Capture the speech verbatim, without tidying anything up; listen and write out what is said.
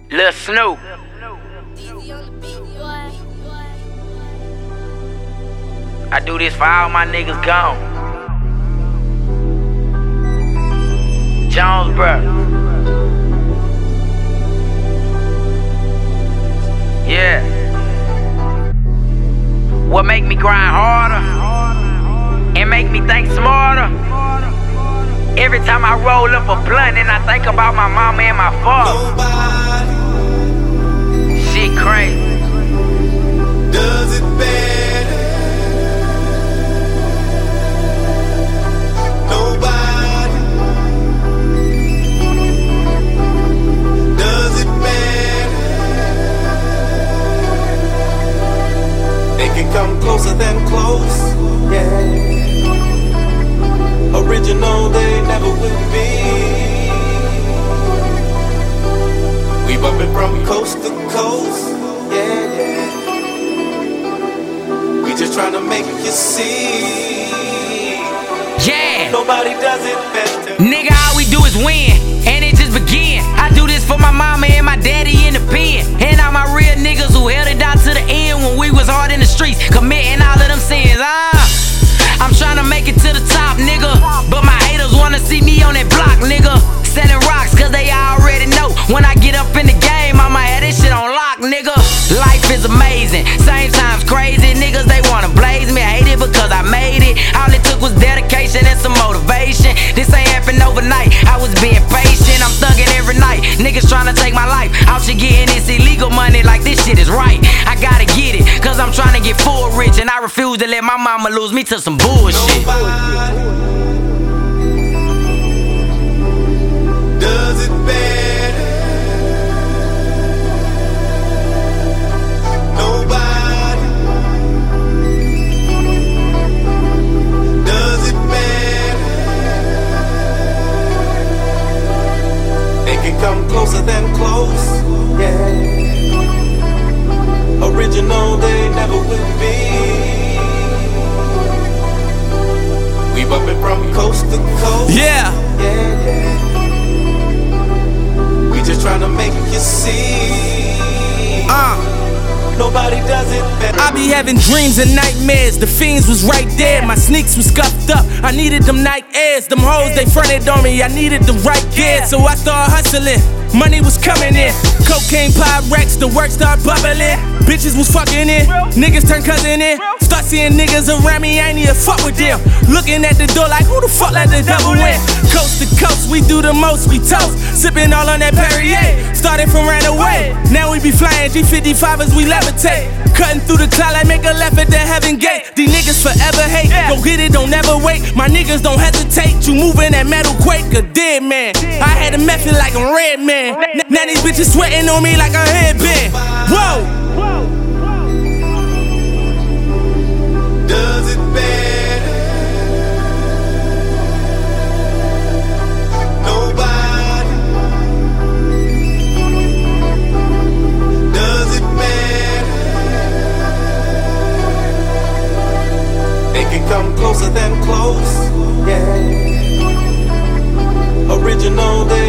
Lil Snoop. I do this for all my niggas gone. Jonesboro. Yeah. What make me grind harder and make me think smarter? Every time I roll up a blunt and I think about my mama and my father. Nobody Shit crazy. does it better. Nobody does it better. They can come closer than close, yeah. Original, they never will be. We bumpin' from coast to coast, yeah, yeah. We just tryna make you see. Yeah. Nobody does it better. Nigga, all we do is win, and it just begin. I do this for my mama and my daddy in the pen, and all my real niggas who held it down to the end when we was hard in the streets, committing all of them sins. Ah, I'm tryna make it to the top, nigga, but my haters wanna see me on that block, nigga. Selling rocks, cause they already know when I get up in the game, I'ma have this shit on lock, nigga. Life is amazing, same times crazy. Niggas, they wanna blaze me, I hate it because I made it. All it took was dedication and some motivation. This ain't happened overnight, I was being patient. I'm thugging every night, niggas tryna take my life. Out here getting this illegal money like this shit is right. I gotta get it, cause I'm tryna get full rich, and I refuse to let my mama lose me to some bullshit. Nobody does it better. Nobody does it better. They can come closer than close, yeah. Original, they never will be. We bumpin' from coast to coast, Yeah. yeah, yeah. We just tryna make you see. Uh. Nobody does it better. I be having dreams and nightmares. The fiends was right there. My sneaks was scuffed up. I needed them Nike Airs. Them hoes, they fronted on me. I needed the right gear. So I started hustling. Money was coming in. Cocaine, Pyrex, the work start bubbling. Bitches was fucking in. Niggas turn cousin in. Start seeing niggas around me, I ain't even fuck with them. Looking at the door like, who the fuck let the devil in? Coast to coast, we do the most, we toast. Sipping all on that Perrier. Started from right away. Now we be flying G fifty-five as we levitate. Cutting through the cloud like make a left at the heaven gate. These niggas forever hate. Go get it, don't never wait. My niggas don't hesitate. You moving that metal quake, a dead man. I had a method like I'm Red Man. N- now these bitches sweating on me like a headband. Whoa! Does it better. Nobody does it better. They can come closer than close, yeah. Original, they